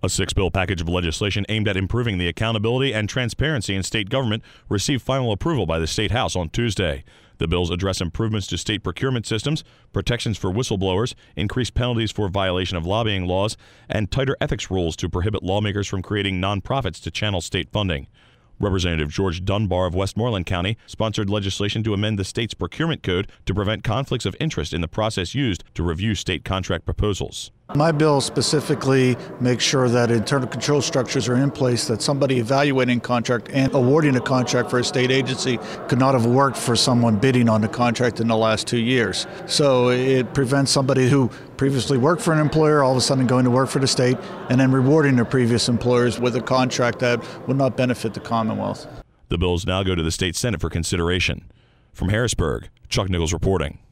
A six-bill package of legislation aimed at improving the accountability and transparency in state government received final approval by the State House on Tuesday. The bills address improvements to state procurement systems, protections for whistleblowers, increased penalties for violation of lobbying laws, and tighter ethics rules to prohibit lawmakers from creating nonprofits to channel state funding. Representative George Dunbar of Westmoreland County sponsored legislation to amend the state's procurement code to prevent conflicts of interest in the process used to review state contract proposals. My bill specifically makes sure that internal control structures are in place, that somebody evaluating a contract and awarding a contract for a state agency could not have worked for someone bidding on the contract in the last 2 years. So it prevents somebody who previously worked for an employer all of a sudden going to work for the state and then rewarding their previous employers with a contract that would not benefit the Commonwealth. The bills now go to the state Senate for consideration. From Harrisburg, Chuck Nichols reporting.